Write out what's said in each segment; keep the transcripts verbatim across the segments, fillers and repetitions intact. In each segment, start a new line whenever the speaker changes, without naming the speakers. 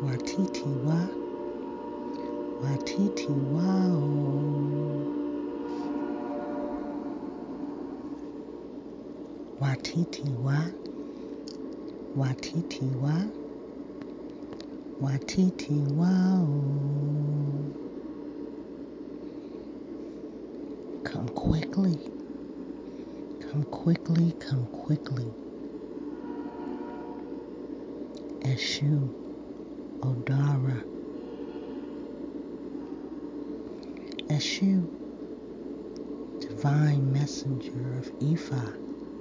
Watiti wa, watiti wao. Watiti wa, watiti wa, watiti wao. Come quickly, come quickly, come quickly. Eshu Odara. Eshu, divine messenger of Ifa.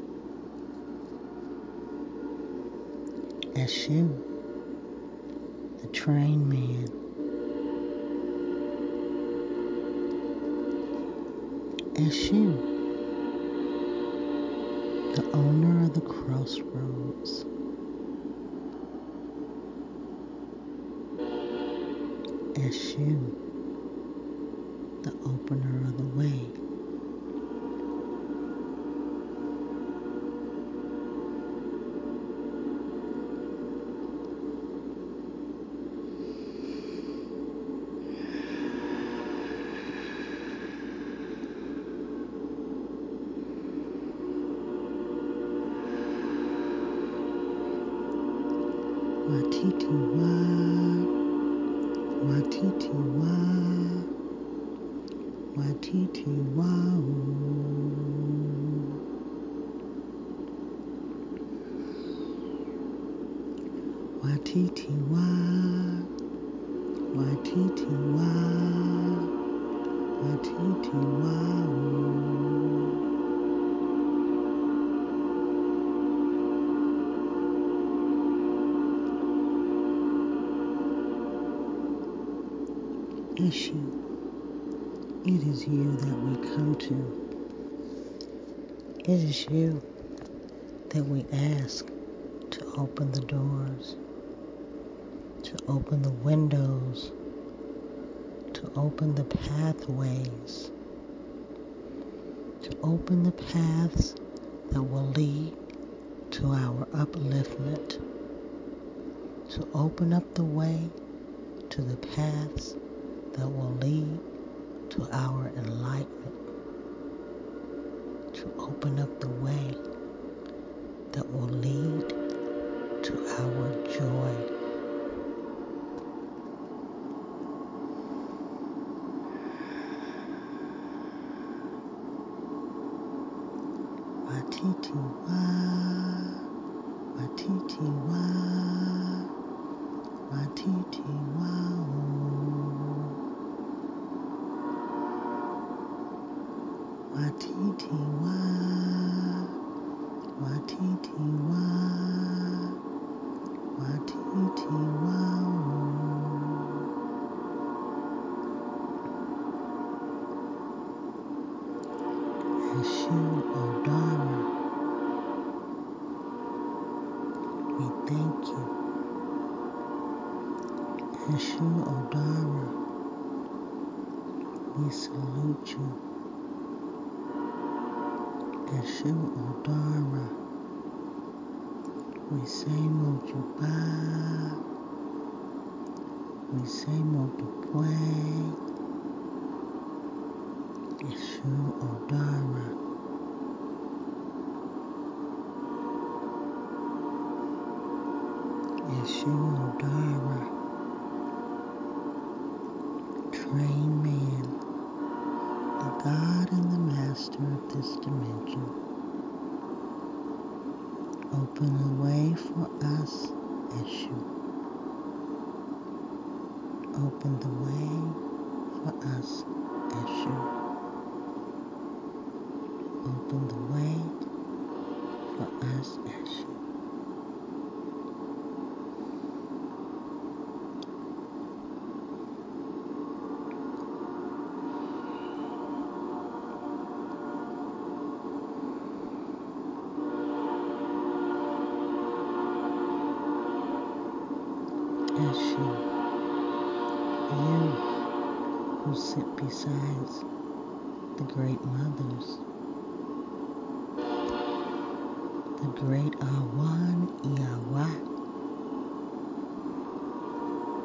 Eshu, the train man. Eshu, the owner of the crossroads. Eshu, the opener of the way. Watiti wa, watiti wa, watiti wao. Watiti wa, watiti wa, watiti wao. Issue. It is you that we come to. It is you that we ask to open the doors, to open the windows, to open the pathways, to open the paths that will lead to our upliftment, to open up the way to the paths that will lead to our enlightenment, to open up the way that will lead to our joy. Watiti wa, watiti wa, watiti wao. Watiti wa, watiti wa, watiti wao. Eshu Odara, we thank you. Eshu Odara, we salute you. Eshu Odara, we say Mojuba, we say Motupwe. Eshu Odara, Eshu Odara, train man, the God and the master of this dimension. Open a way for us, Eshu. Open the way for us, Eshu. Open the way for us, Eshu. Eshu, you who sit beside the great mothers, the great Awan Iyawa,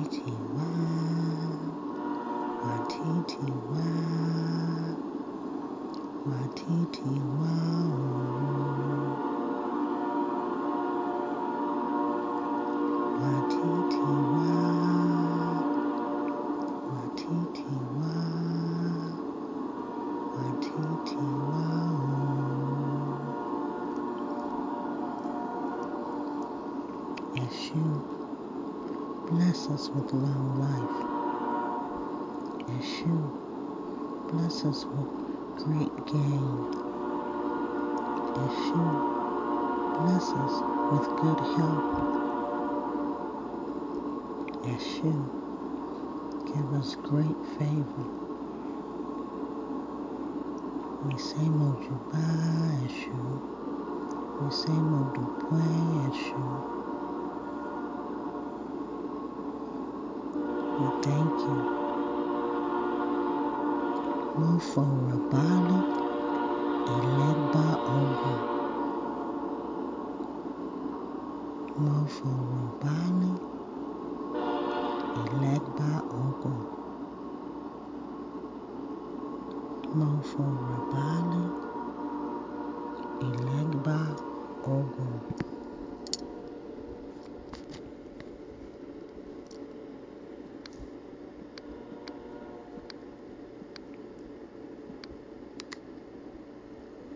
Watiti-wa, Watiti-wa, Watiti-wa, Watiti-wa, Watiti-wa, Watiti-wa. Eshu, bless us with long life. Eshu, bless us with great gain. Eshu, bless us with good health. Eshu, give us great favor. We say Mojuba, Eshu. We say Modupwe, Eshu. We thank you. Mofo Rabali,